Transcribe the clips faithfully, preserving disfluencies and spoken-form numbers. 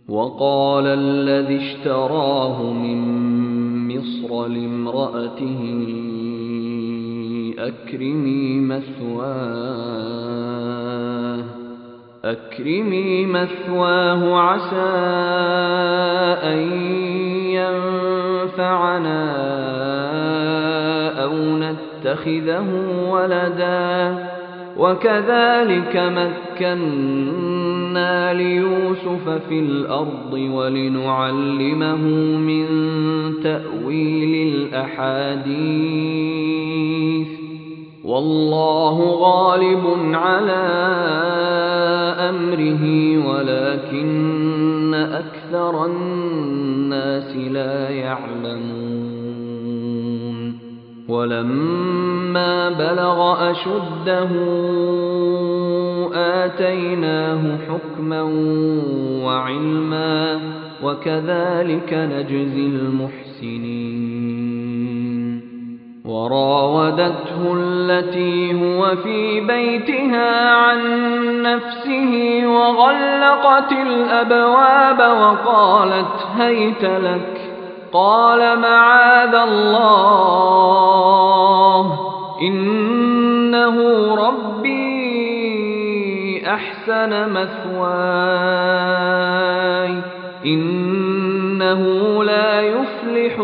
وقال الذي اشتراه من مصر لامرأته أكرمي مثواه أكرمي مثواه عسى أن ينفعنا أو نتخذه ولدا وكذلك مكنا ليوسف في الأرض ولنعلمه من تأويل الأحاديث والله غالب على أمره ولكن أكثر الناس لا يعلمون ولما بلغ أشده آتيناه حكما وعلما وكذلك نجزي المحسنين وراودته التي هو في بيتها عن نفسه وغلقت الأبواب وقالت هيت لك قال معاذ الله إنه ربي أحسن مثواي إنه لا يفلح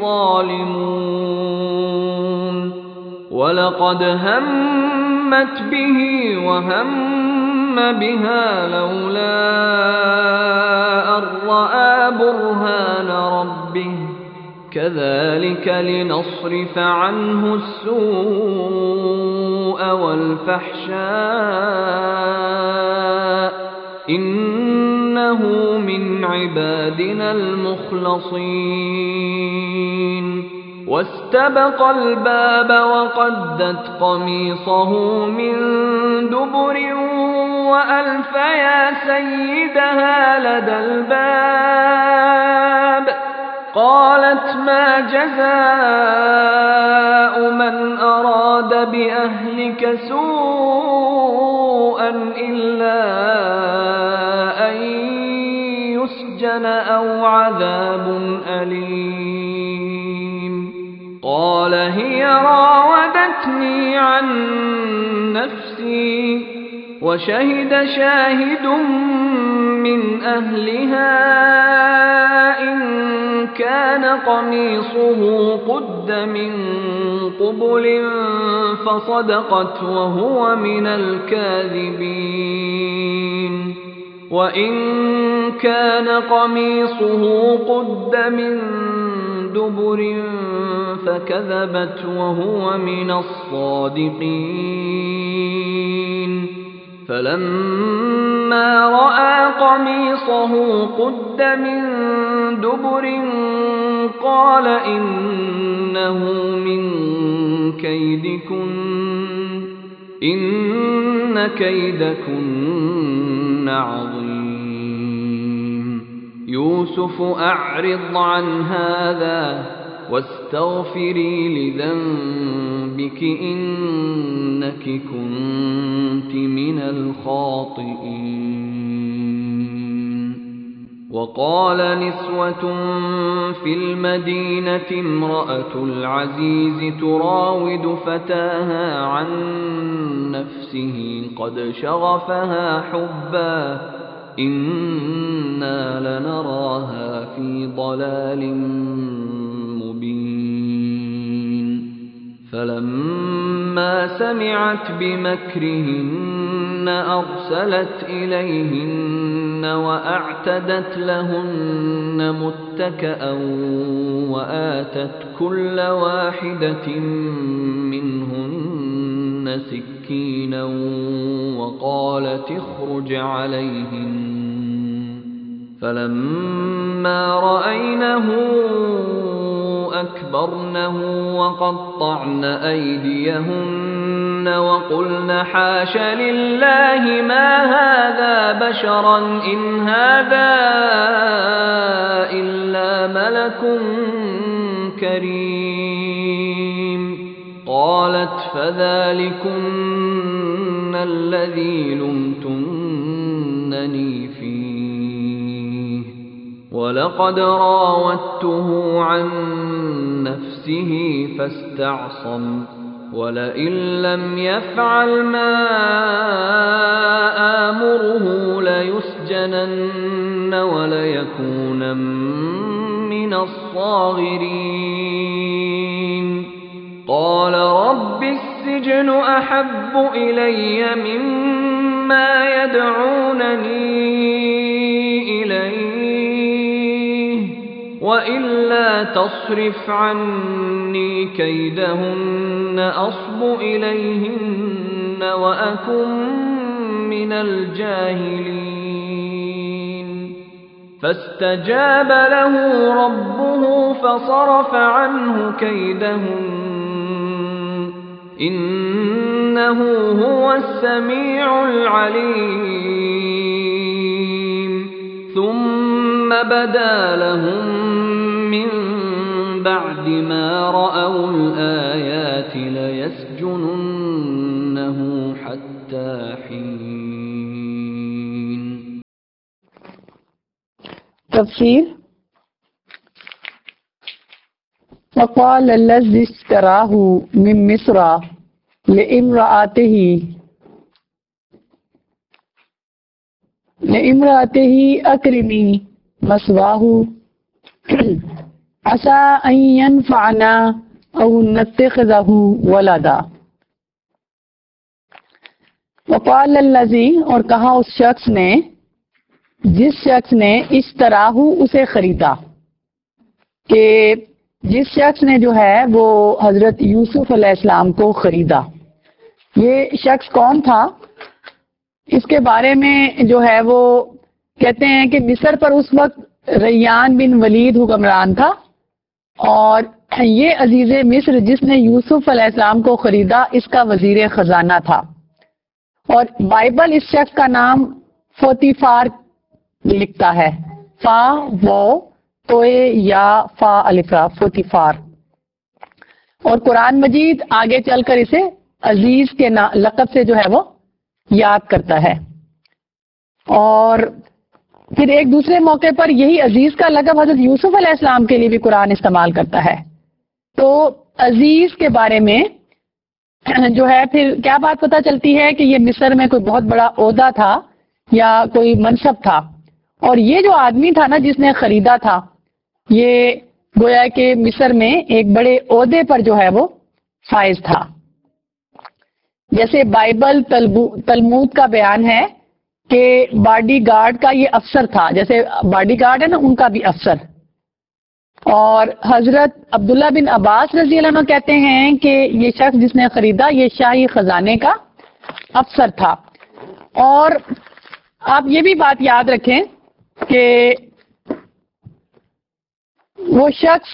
الظالمون ولقد همت به وهم بها لولا أن رأى برهان ربه كذلك لنصرف عنه السوء والفحشاء إنه من عبادنا المخلصين واستبق الباب وقدت قميصه من دبر وألف يا سيدها لدى الباب قالت ما جزاء من أراد بأهلك سوءا إلا أن يسجن أو عذاب أليم قال هي راودتني عن نفسي وشهد شاهد من أهلها إن كان قميصه قد من قبل فصدقت وهو من الكاذبين وإن كان قميصه قد من دبر فكذبت وهو من الصادقين فلما رأى قميصه قد من دبر قال إنه من كيدكن إن كيدكن عظيم يوسف أعرض عن هذا واستغفري لذنبك إنك كنت من الخاطئين وقال نسوة في المدينة امرأة العزيز تراود فتاها عن نفسه قد شغفها حبا إنا لنراها في ضلال مبين فلما سمعت بمكرهن أرسلت إليهن وأعتدت لهن متكأ وآتت كل واحدة منهن سكينا وقالت اخرج عليهن فلما رأينه أكبرنه وقطعن أيديهن وقلن حاش لله ما هذا بشرا إن هذا إلا ملك كريم قالت فذلكن الذي لمتنني فيه وَلَقَدْ رَاوَدتُّهُ عَن نَّفْسِهِ فَاسْتَعْصَمَ وَلَئِن لَّمْ يَفْعَلْ مَا آمُرُهُ لَيُسْجَنَنَّ وَلَيَكُونًا مِّنَ الصَّاغِرِينَ قَالَ رَبِّ السِّجْنُ أَحَبُّ إِلَيَّ مِمَّا يَدْعُونَنِي إِلَيْهِ وَإِلَّا تَصْرِفْ عَنِّي كَيْدَهُنَّ أَصْبُ إِلَيْهِنَّ وَأَكُن مِّنَ الْجَاهِلِينَ فَاسْتَجَابَ لَهُ رَبُّهُ فَصَرَفَ عَنْهُ كَيْدَهُنَّ إِنَّهُ هُوَ السَّمِيعُ الْعَلِيمُ ثُمَّ بَدَا لَهُم مِّن بَعْدِ مَا رَأَوُا الْآيَاتِ لَيَسْجُنُنَّهُ حَتَّىٰ حِينٍ۔ تفسیر۔ وقال الذي اشتراه من مصر لامرأته لامرأته أكرمي مثواه عسى أن ينفعنا أو نتخذه ولدا۔ وقال الذي، اور کہا اس شخص نے، جس شخص نے اشتراہ اسے خریدا، کہ جس شخص نے جو ہے وہ حضرت یوسف علیہ السلام کو خریدا۔ یہ شخص کون تھا؟ اس کے بارے میں جو ہے وہ کہتے ہیں کہ مصر پر اس وقت ریان بن ولید حکمران تھا، اور یہ عزیز مصر جس نے یوسف علیہ السلام کو خریدا اس کا وزیر خزانہ تھا۔ اور بائبل اس شخص کا نام فوتیفار لکھتا ہے، فا وہ توئے یا فا الفا، فوتیفار۔ اور قرآن مجید آگے چل کر اسے عزیز کے لقب سے جو ہے وہ یاد کرتا ہے۔ اور پھر ایک دوسرے موقع پر یہی عزیز کا لقب حضرت یوسف علیہ السلام کے لیے بھی قرآن استعمال کرتا ہے۔ تو عزیز کے بارے میں جو ہے پھر کیا بات پتہ چلتی ہے کہ یہ مصر میں کوئی بہت بڑا عہدہ تھا یا کوئی منصب تھا، اور یہ جو آدمی تھا نا جس نے خریدا تھا، یہ گویا کہ مصر میں ایک بڑے عہدے پر جو ہے وہ فائز تھا۔ جیسے بائبل تلمود کا بیان ہے کہ باڈی گارڈ کا یہ افسر تھا، جیسے باڈی گارڈ ہے نا ان کا بھی افسر۔ اور حضرت عبداللہ بن عباس رضی اللہ عنہ کہتے ہیں کہ یہ شخص جس نے خریدا یہ شاہی خزانے کا افسر تھا۔ اور آپ یہ بھی بات یاد رکھیں کہ وہ شخص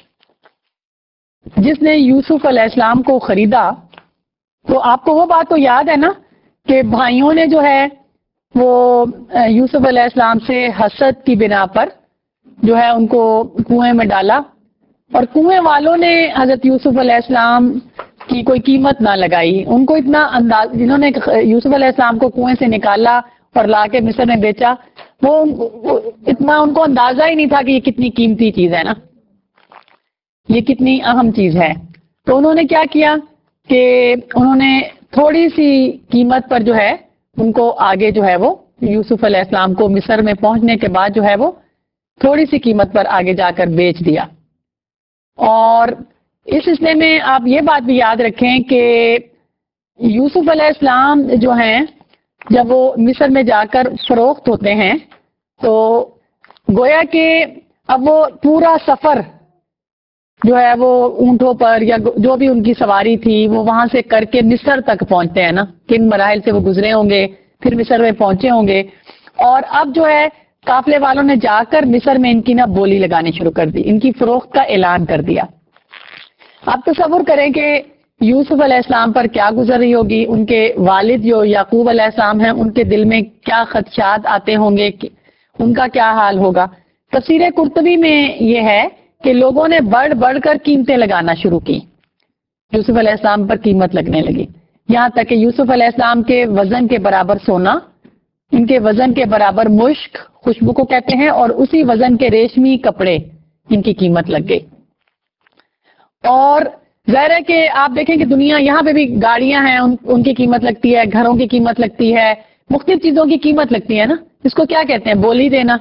جس نے یوسف علیہ السلام کو خریدا، تو آپ کو وہ بات تو یاد ہے نا کہ بھائیوں نے جو ہے وہ یوسف علیہ السلام سے حسد کی بنا پر جو ہے ان کو کنویں میں ڈالا، اور کنویں والوں نے حضرت یوسف علیہ السلام کی کوئی قیمت نہ لگائی۔ ان کو اتنا انداز، جنہوں نے یوسف علیہ السلام کو کنویں سے نکالا اور لا کے مصر میں بیچا، وہ اتنا ان کو اندازہ ہی نہیں تھا کہ یہ کتنی قیمتی چیز ہے نا، یہ کتنی اہم چیز ہے۔ تو انہوں نے کیا کیا کہ انہوں نے تھوڑی سی قیمت پر جو ہے ان کو آگے جو ہے وہ یوسف علیہ السلام کو مصر میں پہنچنے کے بعد جو ہے وہ تھوڑی سی قیمت پر آگے جا کر بیچ دیا۔ اور اس سلسلے میں آپ یہ بات بھی یاد رکھیں کہ یوسف علیہ السلام جو ہیں جب وہ مصر میں جا کر فروخت ہوتے ہیں تو گویا کہ اب وہ پورا سفر جو ہے وہ اونٹوں پر یا جو بھی ان کی سواری تھی وہ وہاں سے کر کے مصر تک پہنچتے ہیں نا، کن مراحل سے وہ گزرے ہوں گے، پھر مصر میں پہنچے ہوں گے، اور اب جو ہے قافلے والوں نے جا کر مصر میں ان کی نا بولی لگانی شروع کر دی، ان کی فروخت کا اعلان کر دیا۔ آپ تصور کریں کہ یوسف علیہ السلام پر کیا گزر رہی ہوگی، ان کے والد جو یعقوب علیہ السلام ہیں ان کے دل میں کیا خدشات آتے ہوں گے، ان کا کیا حال ہوگا۔ تفسیر قرطبی میں یہ ہے کہ لوگوں نے بڑھ بڑھ کر قیمتیں لگانا شروع کی، یوسف علیہ السلام پر قیمت لگنے لگی، یہاں تک کہ یوسف علیہ السلام کے وزن کے برابر سونا ان کے وزن کے برابر مشک خوشبو کو کہتے ہیں، اور اسی وزن کے ریشمی کپڑے ان کی قیمت لگ گئی. اور ظاہر ہے کہ آپ دیکھیں کہ دنیا یہاں پہ بھی گاڑیاں ہیں، ان, ان کی قیمت لگتی ہے، گھروں کی قیمت لگتی ہے، مختلف چیزوں کی قیمت لگتی ہے نا. اس کو کیا کہتے ہیں؟ بولی دینا،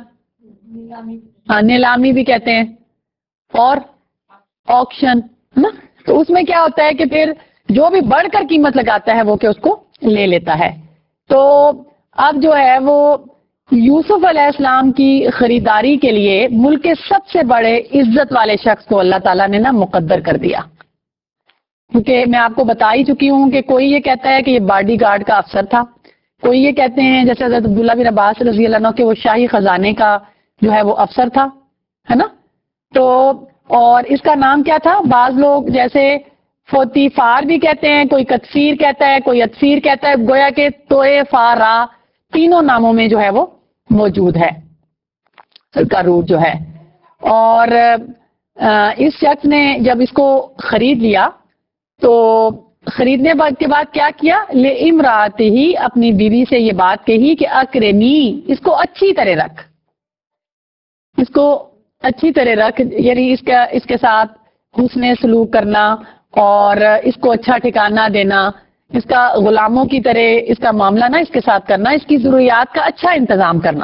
ہاں نیلامی بھی کہتے ہیں، اور آکشن ہے نا. تو اس میں کیا ہوتا ہے کہ پھر جو بھی بڑھ کر قیمت لگاتا ہے وہ کہ اس کو لے لیتا ہے. تو اب جو ہے وہ یوسف علیہ السلام کی خریداری کے لیے ملک کے سب سے بڑے عزت والے شخص کو اللہ تعالیٰ نے نا مقدر کر دیا. کیونکہ میں آپ کو بتا ہی چکی ہوں کہ کوئی یہ کہتا ہے کہ یہ باڈی گارڈ کا افسر تھا، کوئی یہ کہتے ہیں جیسے حضرت عبداللہ بن عباس رضی اللہ عنہ کہ وہ شاہی خزانے کا جو ہے وہ افسر تھا، ہے نا. تو اور اس کا نام کیا تھا؟ بعض لوگ جیسے فوتی فار بھی کہتے ہیں، کوئی کتفیر کہتا ہے، کوئی اتفیر کہتا ہے، گویا کہ توئے فارا تینوں ناموں میں جو ہے وہ موجود ہے کا روٹ جو ہے. اور اس شخص نے جب اس کو خرید لیا تو خریدنے کے بعد کیا کیا؟ لے امرات ہی، اپنی بیوی سے یہ بات کہی کہ اکرمی، اس کو اچھی طرح رکھ، اس کو اچھی طرح رکھ، یعنی اس کا اس کے ساتھ حسن سلوک کرنا اور اس کو اچھا ٹھکانہ دینا، اس کا غلاموں کی طرح اس کا معاملہ نہ اس کے ساتھ کرنا، اس کی ضروریات کا اچھا انتظام کرنا،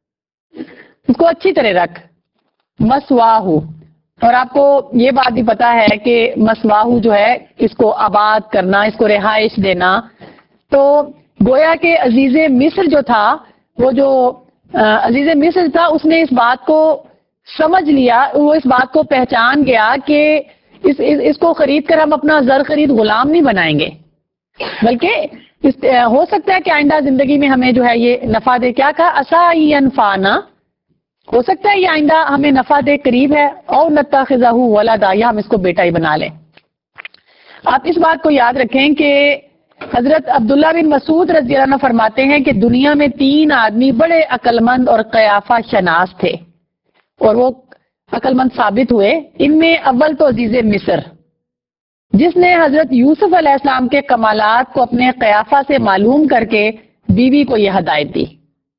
اس کو اچھی طرح رکھ. مسواہو، اور آپ کو یہ بات بھی پتا ہے کہ مسواہو جو ہے اس کو آباد کرنا، اس کو رہائش دینا. تو گویا کہ عزیز مصر جو تھا، وہ جو عزیز مصر تھا، اس نے اس بات کو سمجھ لیا، وہ اس بات کو پہچان گیا کہ اس اس, اس کو خرید کر ہم اپنا زر خرید غلام نہیں بنائیں گے، بلکہ اس ہو سکتا ہے کہ آئندہ زندگی میں ہمیں جو ہے یہ نفع دے. کیا کہا؟ عسى ينفعنا، ہو سکتا ہے یہ آئندہ ہمیں نفع دے، قریب ہے. اور نتخذہ ولدا، یا ہم اس کو بیٹا ہی بنا لیں. آپ اس بات کو یاد رکھیں کہ حضرت عبداللہ بن مسعود رضی اللہ عنہ فرماتے ہیں کہ دنیا میں تین آدمی بڑے عقل مند اور قیافہ شناس تھے، اور وہ عقل مند ثابت ہوئے. ان میں اول تو عزیز مصر، جس نے حضرت یوسف علیہ السلام کے کمالات کو اپنے قیافہ سے معلوم کر کے بیوی کو یہ ہدایت دی.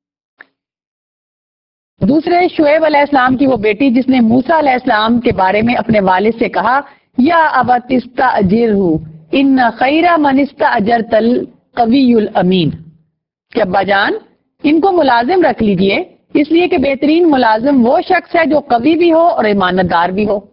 دوسرے شعیب علیہ السلام کی وہ بیٹی جس نے موسیٰ علیہ السلام کے بارے میں اپنے والد سے کہا یا ابت استاجرہ ان خیر من استاجرت القوی الامین، کہ ابا جان ان کو ملازم رکھ لیجئے، اس لیے کہ بہترین ملازم وہ شخص ہے جو قوی بھی ہو اور امانت دار بھی ہو.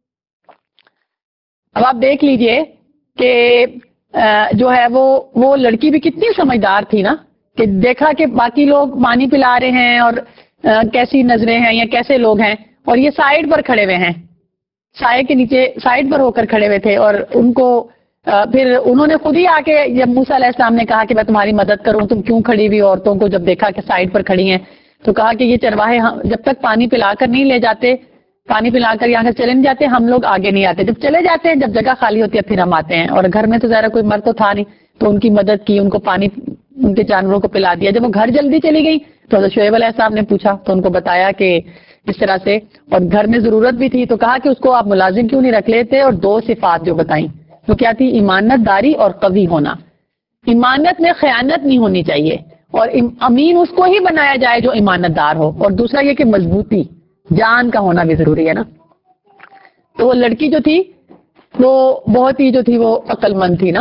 اب آپ دیکھ لیجئے کہ جو ہے وہ وہ لڑکی بھی کتنی سمجھدار تھی نا، کہ دیکھا کہ باقی لوگ پانی پلا رہے ہیں اور کیسی نظریں ہیں یا کیسے لوگ ہیں، اور یہ سائیڈ پر کھڑے ہوئے ہیں، سائے کے نیچے سائیڈ پر ہو کر کھڑے ہوئے تھے. اور ان کو پھر انہوں نے خود ہی آ کے جب موسیٰ علیہ السلام نے کہا کہ میں تمہاری مدد کروں، تم کیوں کھڑی ہوئی عورتوں کو جب دیکھا کہ سائیڈ پر کھڑی ہیں، تو کہا کہ یہ چرواہے جب تک پانی پلا کر نہیں لے جاتے، پانی پلا کر یہاں سے چلے نہیں جاتے، ہم لوگ آگے نہیں آتے، جب چلے جاتے ہیں، جب جگہ خالی ہوتی ہے پھر ہم آتے ہیں. اور گھر میں تو ظاہر کوئی مرد تو تھا نہیں، تو ان کی مدد کی، ان کو پانی ان کے جانوروں کو پلا دیا. جب وہ گھر جلدی چلی گئی تو حضرت شعیب علیہ السلام نے پوچھا تو ان کو بتایا کہ اس طرح سے، اور گھر میں ضرورت بھی تھی، تو کہا کہ اس کو آپ ملازم کیوں نہیں رکھ لیتے. اور دو صفات جو بتائیں وہ کیا تھی؟ ایمانت داری اور قوی ہونا. ایمانت میں خیانت نہیں ہونی چاہیے، اور امین اس کو ہی بنایا جائے جو ایمانت دار ہو. اور دوسرا یہ کہ مضبوطی، جان کا ہونا بھی ضروری ہے نا. تو وہ لڑکی جو تھی وہ بہت ہی جو تھی وہ عقل مند تھی نا.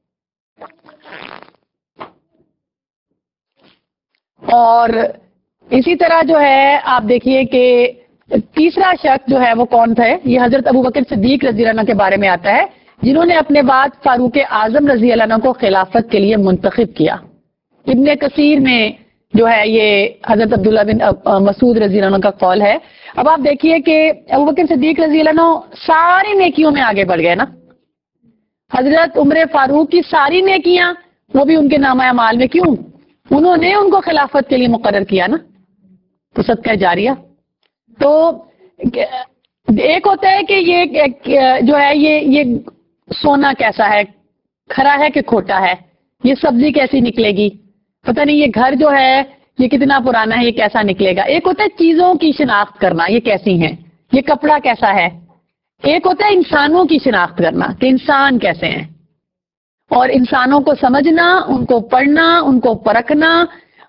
اور اسی طرح جو ہے آپ دیکھیے کہ تیسرا شخص جو ہے وہ کون تھا؟ یہ حضرت ابو بکر صدیق رضی اللہ عنہ کے بارے میں آتا ہے، جنہوں نے اپنے بعد فاروق اعظم رضی اللہ عنہ کو خلافت کے لیے منتخب کیا. ابن کثیر میں جو ہے یہ حضرت عبداللہ بن مسعود رضی اللہ عنہ کا قول ہے. اب آپ دیکھیے کہ ابو بکر صدیق رضی اللہ عنہ ساری نیکیوں میں آگے بڑھ گئے نا. حضرت عمر فاروق کی ساری نیکیاں وہ بھی ان کے نامہ اعمال میں، کیوں؟ انہوں نے ان کو خلافت کے لیے مقرر کیا نا، تو صدقہ جاریہ. تو ایک ہوتا ہے کہ یہ جو ہے یہ یہ سونا کیسا ہے، کھرا ہے کہ کھوٹا ہے، یہ سبزی کیسی نکلے گی، پتہ نہیں یہ گھر جو ہے یہ کتنا پرانا ہے، یہ کیسا نکلے گا. ایک ہوتا ہے چیزوں کی شناخت کرنا، یہ کیسی ہیں، یہ کپڑا کیسا ہے. ایک ہوتا ہے انسانوں کی شناخت کرنا کہ انسان کیسے ہیں، اور انسانوں کو سمجھنا، ان کو پڑھنا، ان کو پرکھنا،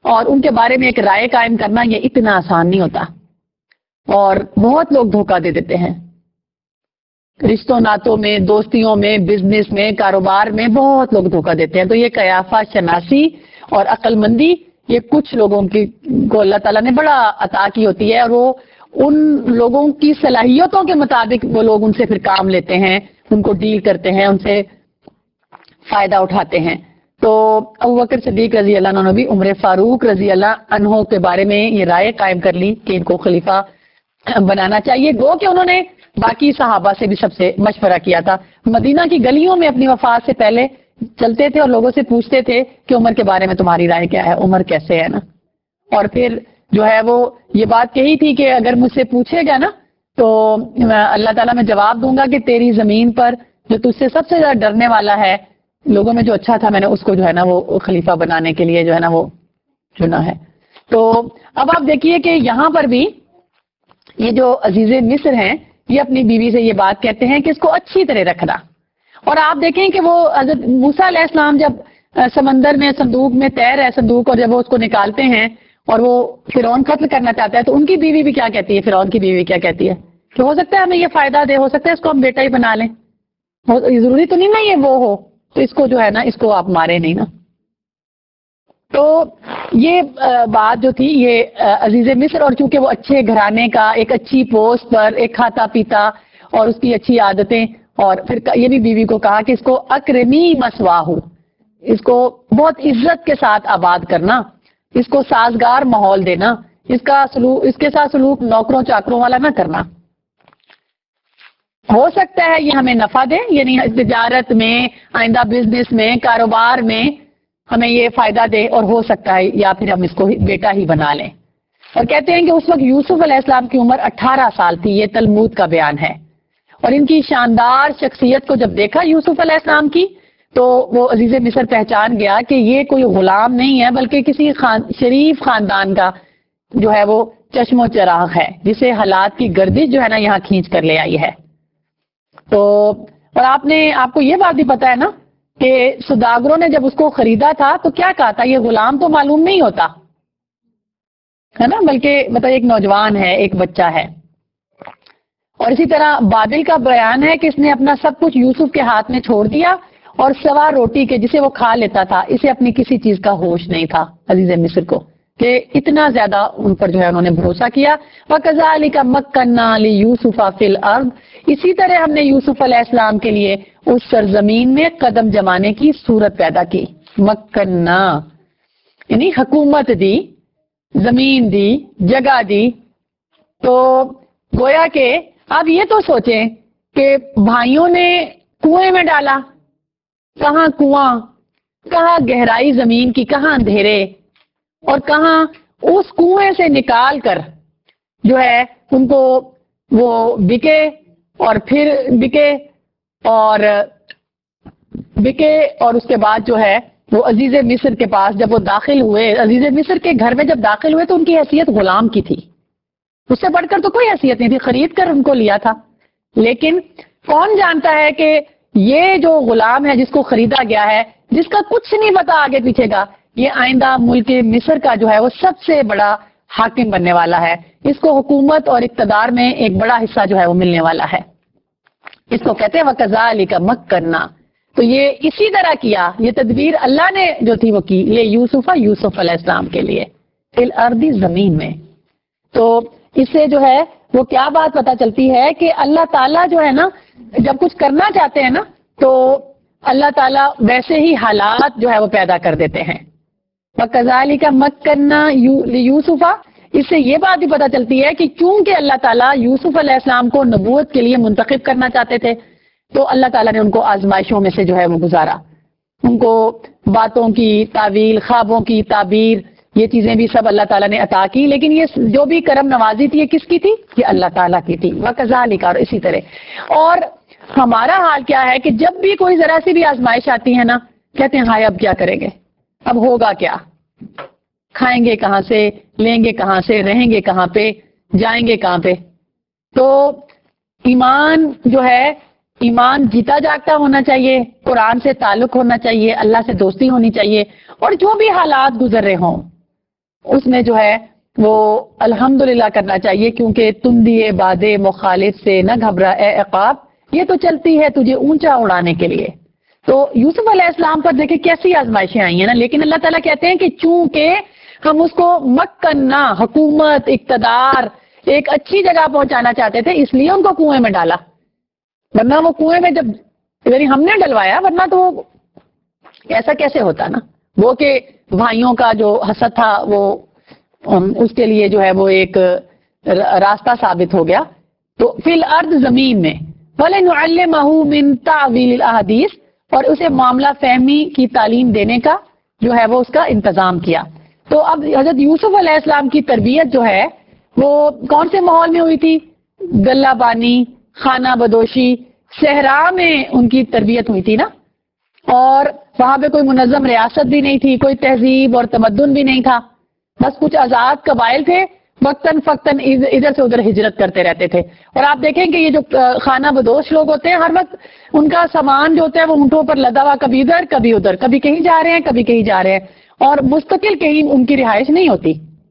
اور ان کے بارے میں ایک رائے قائم کرنا یہ اتنا آسان نہیں ہوتا، اور بہت لوگ دھوکہ دے دیتے ہیں رشتوں ناتوں میں، دوستیوں میں، بزنس میں، کاروبار میں، بہت لوگ دھوکہ دیتے ہیں۔ تو یہ قیافہ شناسی اور عقل مندی یہ کچھ لوگوں کی کو اللہ تعالیٰ نے بڑا عطا کی ہوتی ہے، اور وہ ان لوگوں کی صلاحیتوں کے مطابق وہ لوگ ان سے پھر کام لیتے ہیں، ان کو ڈیل کرتے ہیں، ان سے فائدہ اٹھاتے ہیں۔ تو ابوبکر صدیق رضی اللہ عنہ بھی عمر فاروق رضی اللہ عنہ کے بارے میں یہ رائے قائم کر لی کہ ان کو خلیفہ بنانا چاہیے، گو کہ انہوں نے باقی صحابہ سے بھی سب سے مشورہ کیا تھا۔ مدینہ کی گلیوں میں اپنی وفات سے پہلے چلتے تھے اور لوگوں سے پوچھتے تھے کہ عمر کے بارے میں تمہاری رائے کیا ہے، عمر کیسے ہے نا، اور پھر جو ہے وہ یہ بات کہی تھی کہ اگر مجھ سے پوچھے گا نا تو اللہ تعالیٰ میں جواب دوں گا کہ تیری زمین پر جو تجھ سے سب سے زیادہ ڈرنے والا ہے، لوگوں میں جو اچھا تھا میں نے اس کو جو ہے نا وہ خلیفہ بنانے کے لیے جو ہے نا وہ چنا ہے۔ تو اب آپ دیکھیے کہ یہاں پر بھی یہ جو عزیز مصر ہیں یہ اپنی بیوی سے یہ بات کہتے ہیں کہ اس کو اچھی طرح رکھنا، اور آپ دیکھیں کہ وہ حضرت موسیٰ علیہ السلام جب سمندر میں صندوق میں تیر ہے صندوق، اور جب وہ اس کو نکالتے ہیں اور وہ فرعون قتل کرنا چاہتا ہے تو ان کی بیوی بھی کیا کہتی ہے، فرعون کی بیوی کیا کہتی ہے کہ ہو سکتا ہے ہمیں یہ فائدہ دے، ہو سکتا ہے اس کو ہم بیٹا ہی بنا لیں، ضروری تو نہیں نا یہ وہ ہو، تو اس کو جو ہے نا اس کو آپ مارے نہیں نا۔ تو یہ بات جو تھی یہ عزیز مصر، اور چونکہ وہ اچھے گھرانے کا ایک اچھی پوسٹ پر ایک کھاتا پیتا اور اس کی اچھی عادتیں، اور پھر یہ بھی بیوی کو کہا کہ اس کو اکرمی مسواہ، اس کو بہت عزت کے ساتھ آباد کرنا، اس کو سازگار ماحول دینا، اس کا سلوک اس کے ساتھ سلوک نوکروں چاکروں والا نہ کرنا۔ ہو سکتا ہے یہ ہمیں نفع دے، یعنی تجارت میں، آئندہ بزنس میں، کاروبار میں ہمیں یہ فائدہ دے، اور ہو سکتا ہے یا پھر ہم اس کو بیٹا ہی بنا لیں۔ اور کہتے ہیں کہ اس وقت یوسف علیہ السلام کی عمر اٹھارہ سال تھی، یہ تلمود کا بیان ہے۔ اور ان کی شاندار شخصیت کو جب دیکھا یوسف علیہ السلام کی تو وہ عزیز مصر پہچان گیا کہ یہ کوئی غلام نہیں ہے بلکہ کسی خان شریف خاندان کا جو ہے وہ چشم و چراغ ہے، جسے حالات کی گردش جو ہے نا یہاں کھینچ کر لے آئی ہے۔ تو اور آپ نے آپ کو یہ بات بھی پتا ہے نا کہ سوداگروں نے جب اس کو خریدا تھا تو کیا کہا تھا، یہ غلام تو معلوم نہیں ہوتا ہے نا، بلکہ مطلب ایک نوجوان ہے، ایک بچہ ہے۔ اور اسی طرح بابل کا بیان ہے کہ اس نے اپنا سب کچھ یوسف کے ہاتھ میں چھوڑ دیا، اور سوا روٹی کے جسے وہ کھا لیتا تھا، اسے اپنی کسی چیز کا ہوش نہیں تھا عزیز مصر کو، کہ اتنا زیادہ ان پر جو ہے انہوں نے بھروسہ کیا۔ وَكَذَلِكَ مَكَّنَّا لِيُوسُفَ فِي الْأَرْضِ، اسی طرح ہم نے یوسف علیہ السلام کے لیے اس سرزمین میں قدم جمانے کی صورت پیدا کی۔ مکنا یعنی حکومت دی، زمین دی، جگہ دی۔ تو گویا کہ اب یہ تو سوچیں کہ بھائیوں نے کنویں میں ڈالا، کہاں کنواں، کہاں گہرائی زمین کی، کہاں اندھیرے، اور کہاں اس کنویں سے نکال کر جو ہے ان کو وہ بکے اور پھر بکے اور بکے اور اس کے بعد جو ہے وہ عزیز مصر کے پاس جب وہ داخل ہوئے، عزیز مصر کے گھر میں جب داخل ہوئے تو ان کی حیثیت غلام کی تھی، اس سے بڑھ کر تو کوئی حیثیت نہیں تھی، خرید کر ان کو لیا تھا۔ لیکن کون جانتا ہے کہ یہ جو غلام ہے جس کو خریدا گیا ہے، جس کا کچھ نہیں پتا آگے پیچھے کا، یہ آئندہ ملک مصر کا جو ہے وہ سب سے بڑا حاکم بننے والا ہے، اس کو حکومت اور اقتدار میں ایک بڑا حصہ جو ہے وہ ملنے والا ہے۔ اس کو کہتے ہیں وَكَذَلِكَ مَكَّنَّا، تو یہ اسی طرح کیا، یہ تدبیر اللہ نے جو تھی وہ کی لے یوسف یوسف علیہ السلام کے لیے فی الارض، زمین میں۔ تو اس سے جو ہے وہ کیا بات پتہ چلتی ہے کہ اللہ تعالیٰ جو ہے نا جب کچھ کرنا چاہتے ہیں نا تو اللہ تعالیٰ ویسے ہی حالات جو ہے وہ پیدا کر دیتے ہیں۔ وَكَذَلِكَ مَكَّنَّا لِيُوسُفَ، اس سے یہ بات بھی پتہ چلتی ہے کہ چونکہ اللہ تعالیٰ یوسف علیہ السلام کو نبوت کے لیے منتخب کرنا چاہتے تھے تو اللہ تعالیٰ نے ان کو آزمائشوں میں سے جو ہے وہ گزارا، ان کو باتوں کی تعویل، خوابوں کی تعبیر، یہ چیزیں بھی سب اللہ تعالیٰ نے عطا کی، لیکن یہ جو بھی کرم نوازی تھی یہ کس کی تھی؟ یہ اللہ تعالیٰ کی تھی۔ وَكَذَلِكَ، اور اسی طرح۔ اور ہمارا حال کیا ہے کہ جب بھی کوئی ذرا سی بھی آزمائش آتی ہے نا کہتے ہیں ہائے اب کیا کریں گے، اب ہوگا کیا، کھائیں گے کہاں سے، لیں گے کہاں سے، رہیں گے کہاں پہ، جائیں گے کہاں پہ۔ تو ایمان جو ہے ایمان جیتا جاگتا ہونا چاہیے، قرآن سے تعلق ہونا چاہیے، اللہ سے دوستی ہونی چاہیے، اور جو بھی حالات گزر رہے ہوں اس میں جو ہے وہ الحمدللہ کرنا چاہیے، کیونکہ تم دیے بادے مخالف سے نہ گھبرا اے عقاب، یہ تو چلتی ہے تجھے اونچا اڑانے کے لیے۔ تو یوسف علیہ السلام پر دیکھیں کیسی آزمائشیں آئی ہیں نا، لیکن اللہ تعالیٰ کہتے ہیں کہ چونکہ ہم اس کو مکنہ، حکومت، اقتدار، ایک اچھی جگہ پہنچانا چاہتے تھے، اس لیے ان کو کنویں میں ڈالا، ورنہ وہ کنویں میں جب یعنی ہم نے ڈلوایا، ورنہ تو ایسا کیسے ہوتا نا۔ وہ کہ بھائیوں کا جو حسد تھا وہ اس کے لیے جو ہے وہ ایک راستہ ثابت ہو گیا۔ تو فی الارض زمین میں وَلَنُعَلِّمَهُ مِن تَعْوِيلِ الْأَحَادِيثِ، اور اسے معاملہ فہمی کی تعلیم دینے کا جو ہے وہ اس کا انتظام کیا۔ تو اب حضرت یوسف علیہ السلام کی تربیت جو ہے وہ کون سے ماحول میں ہوئی تھی؟ گلہ بانی، خانہ بدوشی، صحرا میں ان کی تربیت ہوئی تھی نا، اور وہاں پہ کوئی منظم ریاست بھی نہیں تھی، کوئی تہذیب اور تمدن بھی نہیں تھا، بس کچھ آزاد قبائل تھے، وقتاً فقتاً ادھر سے ادھر ہجرت کرتے رہتے تھے۔ اور آپ دیکھیں کہ یہ جو خانہ بدوش لوگ ہوتے ہیں، ہر وقت ان کا سامان جو ہوتا ہے وہ اونٹوں پر لدا ہوا، کبھی ادھر کبھی ادھر، کبھی کہیں جا رہے ہیں کبھی کہیں جا رہے ہیں، اور مستقل کہیں ان کی رہائش نہیں ہوتی۔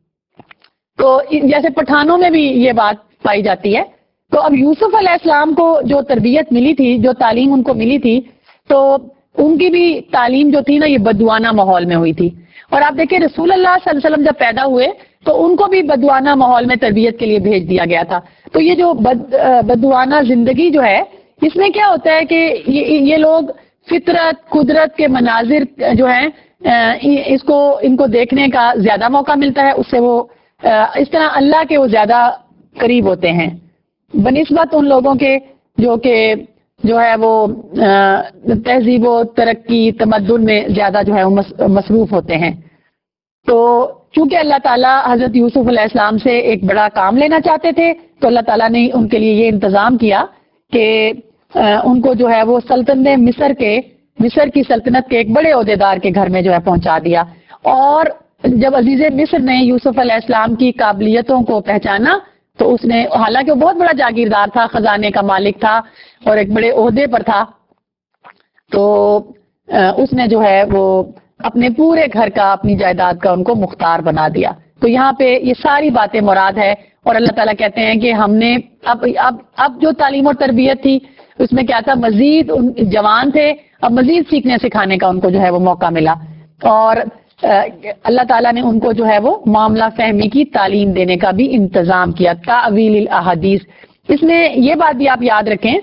تو جیسے پٹھانوں میں بھی یہ بات پائی جاتی ہے۔ تو اب یوسف علیہ السلام کو جو تربیت ملی تھی، جو تعلیم ان کو ملی تھی، تو ان کی بھی تعلیم جو تھی نا یہ بدوانہ ماحول میں ہوئی تھی۔ اور آپ دیکھیں رسول اللہ صلی اللہ علیہ وسلم جب پیدا ہوئے تو ان کو بھی بدوانہ ماحول میں تربیت کے لیے بھیج دیا گیا تھا۔ تو یہ جو بد بدوانہ زندگی جو ہے، اس میں کیا ہوتا ہے کہ یہ لوگ فطرت، قدرت کے مناظر جو ہیں اس کو ان کو دیکھنے کا زیادہ موقع ملتا ہے، اس سے وہ اس طرح اللہ کے وہ زیادہ قریب ہوتے ہیں بنسبت ان لوگوں کے جو کہ جو ہے وہ تہذیب و ترقی تمدن میں زیادہ جو ہے وہ مصروف ہوتے ہیں۔ تو چونکہ اللہ تعالیٰ حضرت یوسف علیہ السلام سے ایک بڑا کام لینا چاہتے تھے، تو اللہ تعالیٰ نے ان کے لیے یہ انتظام کیا کہ ان کو جو ہے وہ سلطنت مصر کے مصر کی سلطنت کے ایک بڑے عہدیدار کے گھر میں جو ہے پہنچا دیا۔ اور جب عزیز مصر نے یوسف علیہ السلام کی قابلیتوں کو پہچانا تو اس نے، حالانکہ وہ بہت بڑا جاگیردار تھا، خزانے کا مالک تھا اور ایک بڑے عہدے پر تھا، تو اس نے جو ہے وہ اپنے پورے گھر کا، اپنی جائیداد کا ان کو مختار بنا دیا۔ تو یہاں پہ یہ ساری باتیں مراد ہے، اور اللہ تعالیٰ کہتے ہیں کہ ہم نے اب اب اب جو تعلیم اور تربیت تھی اس میں کیا تھا، مزید ان جوان تھے، اب مزید سیکھنے سکھانے کا ان کو جو ہے وہ موقع ملا، اور اللہ تعالیٰ نے ان کو جو ہے وہ معاملہ فہمی کی تعلیم دینے کا بھی انتظام کیا، تعویل الاحادیث۔ اس میں یہ بات بھی آپ یاد رکھیں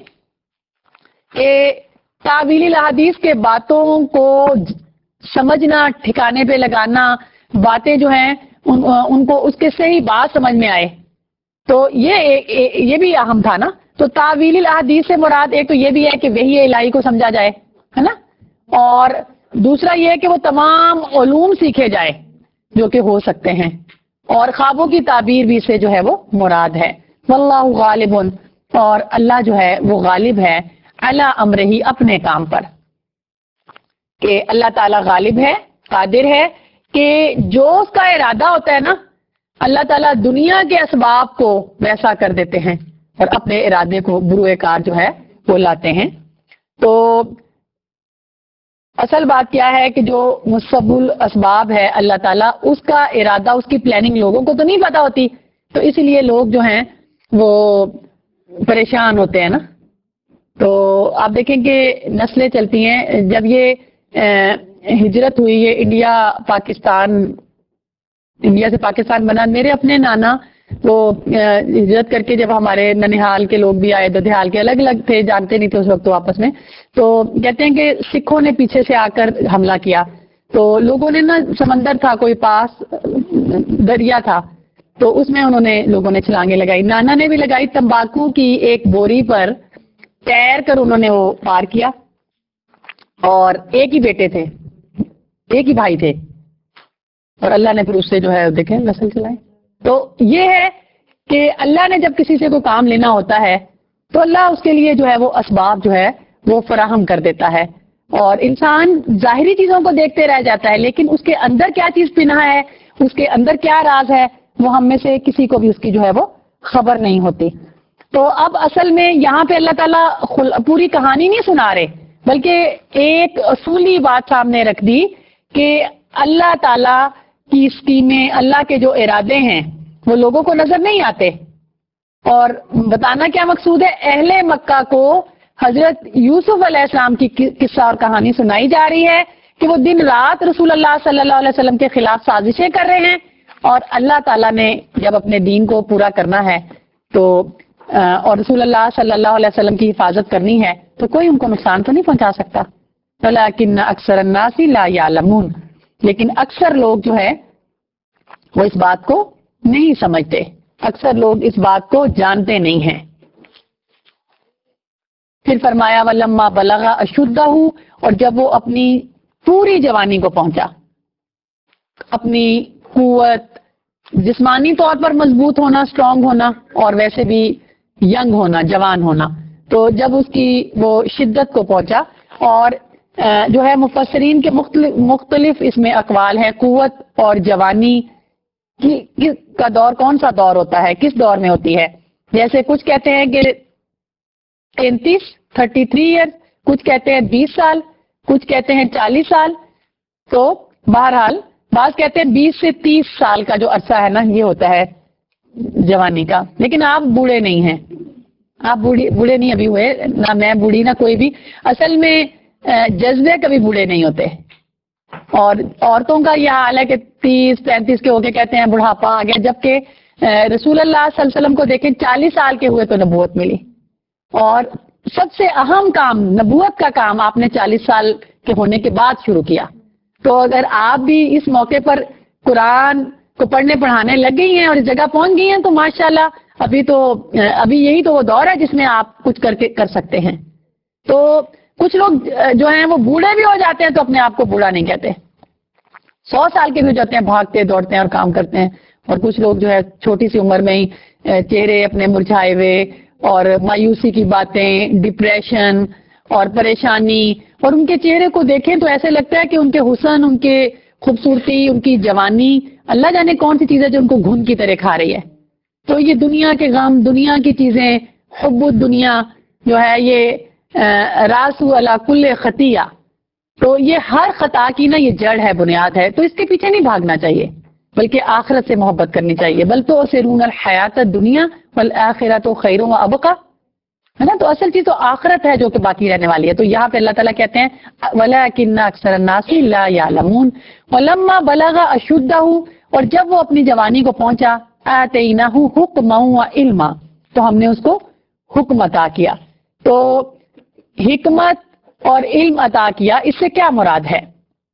کہ تعویل الاحادیث کے باتوں کو سمجھنا، ٹھکانے پہ لگانا، باتیں جو ہیں ان, ان کو اس کے صحیح بات سمجھ میں آئے، تو یہ یہ بھی اہم تھا نا۔ تو تعویل الاحادیث سے مراد ایک تو یہ بھی ہے کہ وحی الہی کو سمجھا جائے، ہے نا، اور دوسرا یہ ہے کہ وہ تمام علوم سیکھے جائے جو کہ ہو سکتے ہیں، اور خوابوں کی تعبیر بھی سے جو ہے وہ مراد ہے۔ واللہ غالب، اور اللہ جو ہے وہ غالب ہے، علی امرہ، اپنے کام پر، کہ اللہ تعالیٰ غالب ہے، قادر ہے کہ جو اس کا ارادہ ہوتا ہے نا، اللہ تعالیٰ دنیا کے اسباب کو ویسا کر دیتے ہیں اور اپنے ارادے کو بروئے کار جو ہے وہ لاتے ہیں۔ تو اصل بات کیا ہے کہ جو مسبب الاسباب ہے اللہ تعالیٰ، اس کا ارادہ، اس کی پلاننگ لوگوں کو تو نہیں پتا ہوتی، تو اس لیے لوگ جو ہیں وہ پریشان ہوتے ہیں نا۔ تو آپ دیکھیں کہ نسلیں چلتی ہیں، جب یہ ہجرت ہوئی، یہ انڈیا پاکستان انڈیا سے پاکستان بنا، میرے اپنے نانا وہ ہجرت کر کے جب ہمارے ننیحال کے لوگ بھی آئے، ددھیال کے، الگ الگ تھے، جانتے نہیں تھے اس وقت تو آپس میں، تو کہتے ہیں کہ سکھوں نے پیچھے سے آ کر حملہ کیا، تو لوگوں نے نا، سمندر تھا کوئی پاس، دریا تھا، تو اس میں انہوں نے لوگوں نے چھلانگیں لگائی، نانا نے بھی لگائی، تمباکو کی ایک بوری پر تیر کر انہوں نے وہ پار کیا، اور ایک ہی بیٹے تھے، ایک ہی بھائی تھے، اور اللہ نے پھر اس سے جو ہے دیکھیں نسل چلائی۔ تو یہ ہے کہ اللہ نے جب کسی سے کوئی کام لینا ہوتا ہے تو اللہ اس کے لیے جو ہے وہ اسباب جو ہے وہ فراہم کر دیتا ہے، اور انسان ظاہری چیزوں کو دیکھتے رہ جاتا ہے، لیکن اس کے اندر کیا چیز پنہا ہے، اس کے اندر کیا راز ہے، وہ ہم میں سے کسی کو بھی اس کی جو ہے وہ خبر نہیں ہوتی۔ تو اب اصل میں یہاں پہ اللہ تعالیٰ پوری کہانی نہیں سنا رہے، بلکہ ایک اصولی بات سامنے رکھ دی کہ اللہ تعالیٰ کی اسکیمیں، اللہ کے جو ارادے ہیں وہ لوگوں کو نظر نہیں آتے. اور بتانا کیا مقصود ہے، اہل مکہ کو حضرت یوسف علیہ السلام کی قصہ اور کہانی سنائی جا رہی ہے کہ وہ دن رات رسول اللہ صلی اللہ علیہ وسلم کے خلاف سازشیں کر رہے ہیں، اور اللہ تعالیٰ نے جب اپنے دین کو پورا کرنا ہے تو اور رسول اللہ صلی اللہ علیہ وسلم کی حفاظت کرنی ہے تو کوئی ان کو نقصان تو نہیں پہنچا سکتا. ولیکن اکثر الناس لا یعلمون، لیکن اکثر لوگ جو ہے وہ اس بات کو نہیں سمجھتے، اکثر لوگ اس بات کو جانتے نہیں ہیں. پھر فرمایا وَلَمَّا بَلَغَ أَشُدَّهُ، اور جب وہ اپنی پوری جوانی کو پہنچا، اپنی قوت، جسمانی طور پر مضبوط ہونا، اسٹرانگ ہونا، اور ویسے بھی ینگ ہونا، جوان ہونا، تو جب اس کی وہ شدت کو پہنچا، اور جو ہے مفسرین کے مختلف مختلف اس میں اقوال ہیں، قوت اور جوانی کی کا دور کون سا دور ہوتا ہے، کس دور میں ہوتی ہے. جیسے کچھ کہتے ہیں کہ تینتیس تھرٹی تھری ایئر، کچھ کہتے ہیں بیس سال، کچھ کہتے ہیں چالیس سال. تو بہرحال بعض کہتے ہیں بیس سے تیس سال کا جو عرصہ ہے نا یہ ہوتا ہے جوانی کا. لیکن آپ بوڑھے نہیں ہیں، آپ بوڑھی بوڑھے نہیں ابھی ہوئے، نہ میں بوڑھی نہ کوئی بھی. اصل میں جذبے کبھی بوڑھے نہیں ہوتے، اور عورتوں کا یہ حال ہے کہ تیس پینتیس کے ہو کے کہتے ہیں بڑھاپا آ گیا، جبکہ رسول اللہ صلی اللہ علیہ وسلم کو دیکھیں چالیس سال کے ہوئے تو نبوت ملی، اور سب سے اہم کام نبوت کا کام آپ نے چالیس سال کے ہونے کے بعد شروع کیا. تو اگر آپ بھی اس موقع پر قرآن کو پڑھنے پڑھانے لگ گئی ہیں اور اس جگہ پہنچ گئی ہیں تو ماشاءاللہ ابھی تو ابھی یہی تو وہ دور ہے جس میں آپ کچھ کر کے کر سکتے ہیں. تو کچھ لوگ جو ہیں وہ بوڑھے بھی ہو جاتے ہیں تو اپنے آپ کو بوڑھا نہیں کہتے، سو سال کے بھی ہو جاتے ہیں، بھاگتے دوڑتے ہیں اور کام کرتے ہیں. اور کچھ لوگ جو ہے چھوٹی سی عمر میں ہی چہرے اپنے مرجھائے ہوئے اور مایوسی کی باتیں، ڈپریشن اور پریشانی، اور ان کے چہرے کو دیکھیں تو ایسے لگتا ہے کہ ان کے حسن، ان کے خوبصورتی، ان کی جوانی، اللہ جانے کون سی چیزیں جو ان کو گھن کی طرح کھا رہی ہے. تو یہ دنیا کے غم، دنیا کی چیزیں، حب الدنیا جو ہے یہ راس علی کل خطیہ، تو یہ ہر خطا کی نا یہ جڑ ہے، بنیاد ہے. تو اس کے پیچھے نہیں بھاگنا چاہیے بلکہ آخرت سے محبت کرنی چاہیے. بل تو تؤثرون الحیات الدنیا والآخرۃ خیر وابقی، ہے نا. تو اصل چیز تو آخرت ہے جو کہ باقی رہنے والی ہے. تو یہاں پہ اللہ تعالیٰ کہتے ہیں وَلَٰكِنَّ أَكْثَرَ النَّاسِ لَا يَعْلَمُونَ وَلَمَّا بَلَغَ أَشُدَّهُ، اور جب وہ اپنی جوانی کو پہنچا آتَيْنَاهُ حُكْمًا وَعِلْمًا، تو ہم نے اس کو حکم عطا کیا. تو حکمت اور علم عطا کیا، اس سے کیا مراد ہے؟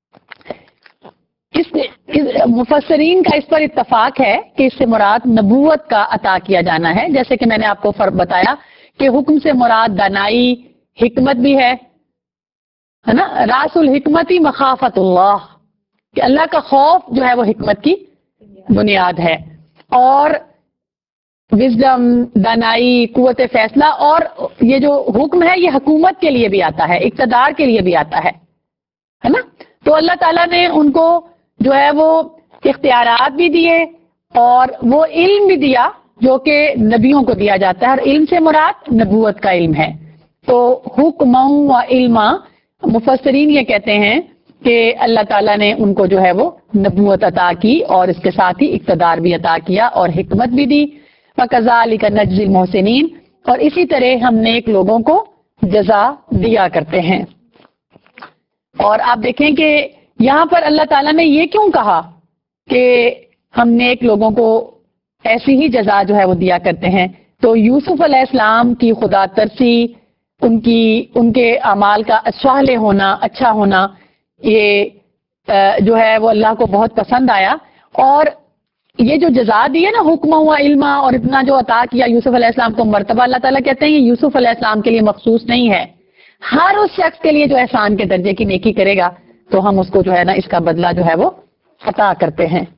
اس مفسرین کا اس پر اتفاق ہے کہ اس سے مراد نبوت کا عطا کیا جانا ہے. جیسے کہ میں نے آپ کو فرق بتایا کہ حکم سے مراد دانائی، حکمت بھی ہے ہے نا. راس الحکمتی مخافت اللہ، کہ اللہ کا خوف جو ہے وہ حکمت کی بنیاد ہے. اور وزڈم، دانائی، قوت فیصلہ، اور یہ جو حکم ہے یہ حکومت کے لیے بھی آتا ہے، اقتدار کے لیے بھی آتا ہے ہے نا. تو اللہ تعالیٰ نے ان کو جو ہے وہ اختیارات بھی دیے اور وہ علم بھی دیا جو کہ نبیوں کو دیا جاتا ہے، اور علم سے مراد نبوت کا علم ہے. تو حکما و علما، مفسرین یہ کہتے ہیں کہ اللہ تعالیٰ نے ان کو جو ہے وہ نبوت عطا کی اور اس کے ساتھ ہی اقتدار بھی عطا کیا اور حکمت بھی دی. وَكَذَلِكَ نَجْزِي الْمُحْسِنِينَ، اور اسی طرح ہم نیک لوگوں کو جزا دیا کرتے ہیں. اور آپ دیکھیں کہ یہاں پر اللہ تعالیٰ نے یہ کیوں کہا کہ ہم نیک لوگوں کو ایسی ہی جزا جو ہے وہ دیا کرتے ہیں؟ تو یوسف علیہ السلام کی خدا ترسی، ان کی ان کے اعمال کا صالح ہونا، اچھا ہونا، یہ جو ہے وہ اللہ کو بہت پسند آیا. اور یہ جو جزا دی ہے نا حکمہ و علما، اور اتنا جو عطا کیا یوسف علیہ السلام کو مرتبہ، اللہ تعالیٰ کہتے ہیں یہ یوسف علیہ السلام کے لیے مخصوص نہیں ہے. ہر اس شخص کے لیے جو احسان کے درجے کی نیکی کرے گا تو ہم اس کو جو ہے نا اس کا بدلہ جو ہے وہ عطا کرتے ہیں.